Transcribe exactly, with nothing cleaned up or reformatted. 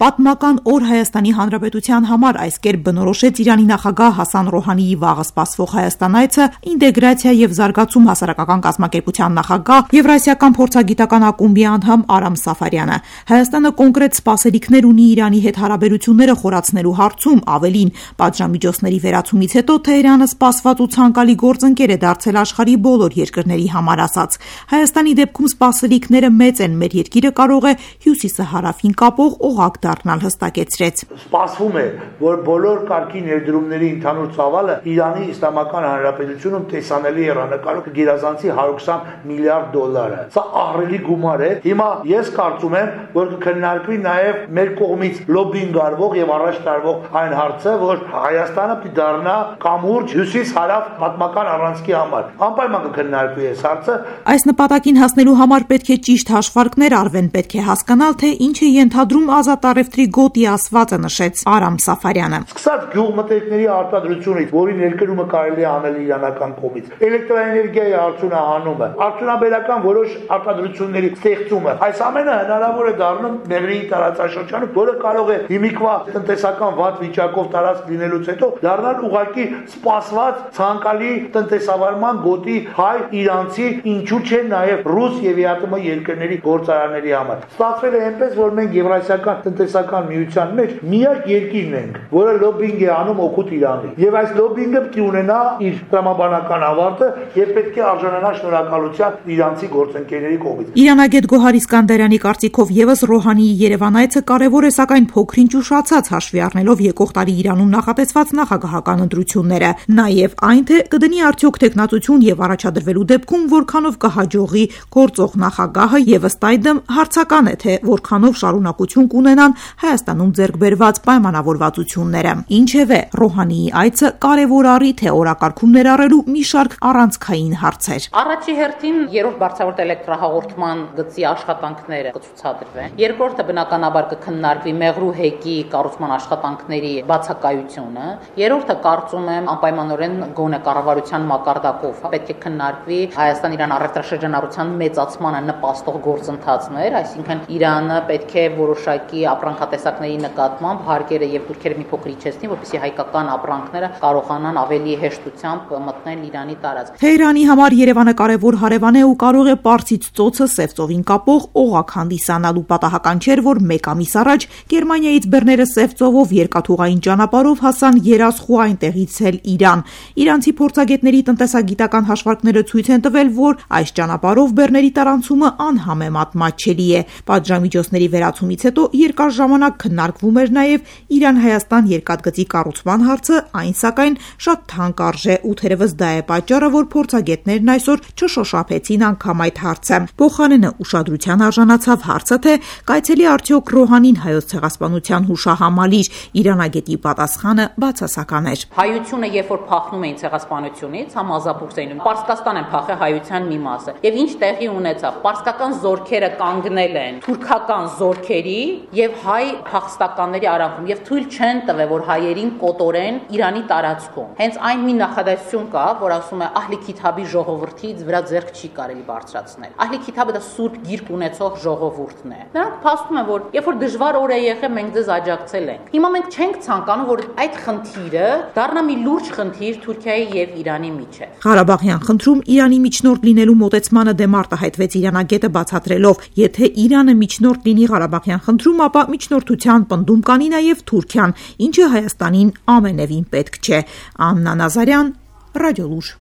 Պատմական օր Հայաստանի Հանրապետության համար այս կերպ բնորոշեց Իրանի նախագահ Հասան Ռոհանիի վաղը սպասվող Հայաստան այցը ինտեգրացիա եւ զարգացում հասարակական կազմակերպության նախագահ Եվրասիական փորձագիտական ակումբի անդամ Արամ Սաֆարյանը։ Հայաստանը կոնկրետ սպասելիքներ ունի Իրանի հետ հարաբերությունները խորացնելու հարցում, ավելին պատժամիջոցների վերացումից հետո Թեհրանը սպասված ու ցանկալի գործընկեր է դարձել աշխարհի բոլոր երկրների համար ասաց։ Հայաստանի դեպքում սպասելիքները մեծ են, մեր երկիրը կարող է հյուսիսը հարավին կապող օղակ դառնալ, հստակեցրեց։ Սպասվում է, որ բոլոր կարգի ներդրումների ընդհանուր ծավալը Իրանի Իսլամական Հանրապետությունում տեսանելի հեռանկարով գերազանցի հարյուր ութ միլիարդ դոլար է։ Սա ահռելի գումար է։ Հիմա ես կարծում եմ, որ կքննարկվի նաև մեր կողմից լոբինգ արվող եւ առաջ տարվող այն հարցը, որ Հայաստանը պիտի դառնա կամուրջ հյուսիս-հարավ պատմական առանցքի համար։ Անպայման կքննարկվի այս հարցը։ Այս նպատակին հասնելու համար պետք է ճիշտ հաշվարկներ արվեն, պետք է հասկանալ, թե ինչ է ենթադրում ազատ առևտրի գոտի ասվածը, նշեց Արամ Սաֆարյանը։ Սկսած գյուղմթերքների արտադրությունից, որի ներկրումը կարելի է անել իրանական կողմից, էլեկտրաէներգիայի արդյունահանումը, արդյունաբերական որոշ արտադրությունների ստեղծումը, այս ամենը հնարավոր է դառնում Մեղրիի տարածաշրջանում, որը կարող է հիմիկվա տնտեսական վատ վիճակով տարածք լինելուց հետո դառնալ ուղղակի սպասված ցանկալի տնտեսավարման գոտի հայ-իրանցի, ինչու՞ չէ նաև ռուս եւ ԵԱՏՄ երկրների գործարանների համար։ Ստացվել է այնպես, որ մենք Եվրասիական տնտեսական միության մեջ միակ երկիրն ենք, որը լոբինգ է անում օգուտ Իրանի։ Եվ այս լոբինգը պիտի ունենա իր տրամաբանական ավարտը եւ պետք է արժանանա շնորհակալության իրանցի գործընկերների կողմից։ Իրանագետ Գոհար Իսկանդարյանի կարծիքով եւս Ռոհանիի Երևան այցը կարեւոր է, սակայն փոքրինչ ուշացած հաշվի առնելով եկող տարի Իրանում նախատեսված նախագահական ընտրությունները։ Նաեւ այն թե կդնի արդյոք տեխնատություն եւ առաջադրվելու դեպքում որքանով կհաջողի գործող նախագահը եւ ըստ այդմ հարցական է, թե որքանով շարունակություն կունենան Հայաստանում ձեռք բերված պայմանավորվածությունները։ Ինչևէ, Ռոհանիի այցը կարևոր առիթ է օրակարգում ներառելու մի շարք առանցքային հարցեր։ Առաջի հերթին երրորդ բարձրավարտ էլեկտրահաղորդման գծի աշխատանքները կցուցադրվեն։ Երկրորդը բնականաբար կքննարկվի Մեղրու հեկի կառուցման աշխատանքների բացակայությունը։ Երրորդը կարծում եմ անպայմանորեն գոնե կառավարության մակարդակով պետք է քննարկվի Հայաստան-Իրան առևտրաշրջանառության մեծացմանը նպաստող գործընթացներ, այսինքն Իրանը պետք է որոշակի ապրանքատեսակների նկատմամբ հարկերը եւ թուրքերը մի փոքր իջեցնի, որպեսզի հայկական ապրանքները կարողանան ավելի հեշտությամբ մտնել Իրանի տարածք։ Թեհրանի համար Երևանը կարևոր հարևան է ու կարող է Պարսից ծոցը Սև ծովին կապող օղակ հանդիսանալու պատահական չէր, որ մեկ ամիս առաջ Գերմանիայից բեռները Սև ծովով երկաթուղային ճանապարհով հասան Երասխու, այնտեղից էլ Իրան։ Իրանցի փորձագետների տնտեսագիտական հաշվարկները ցույց են տվել, որ այս ճանապարհով բեռների տարանցումը անհամեմատ մատչելի է։ Պատժամիջոցների վերացումից հետո երկար ժամանակ քննարկվում էր նաև Իրան-Հայաստան երկաթգծի կառուցման հարցը, այն սակայն շատ թանկարժե ու թերևս դա է պատճառը, որ փորձագետներն այսօր չշոշափեցին անգամ այդ հարցը։ Փոխանենը ուշադրության արժանացավ հարցը, թե կայցելի արդյոք Ռոհանին հայոց ցեղասպանության հուշահամալիր։ Իրանագետի պատասխանը բացասական էր։ Հայությունը երբ որ փախնում էին ցեղասպանությունից, համազապուր էին, Պարսկաստան են փախել հայության մի մասը։ Եվ ինչ տեղի ունեցավ։ Պարսկական զորքերը կանգնել են թուրքական զորքերի եւ հայ փախստականների արանքում եւ թույլ չեն տվել, որ հայերին կոտորեն Իրանի տարածքում։ Հենց այն մի նախադասություն կա, որ ասում է Ահլի Քիթաբի ժողովրդից վրա ձեռք չի կարելի բարձրացնել։ Ահլի Քիթաբը դա սուրբ գիրք ունեցող ժողովուրդն է։ Նրանք փաստում են, որ երբ որ դժվար օր է եղել, մենք ձեզ աջակցել ենք։ Հիմա մենք չենք ցանկանում, որ այդ խնդիրը դառնա մի լուրջ խնդիր Թուրքիայի եւ Իրանի միջեւ։ Ղարաբաղյան խնդրում Իրանի միջնորդ լինելու մոտեցմանը դեմ արտահայտվեց իրանագետը, բացատրելով, եթե Իրանը միջնորդ լինի Ղարաբաղյան խնդրում, ապա միջնորդության պնդում կանի նաև Թուրքիան, ինչը Հայաստանին ամենևին պետք չէ։ Աննա Նազարյան, Ռադիոլուր։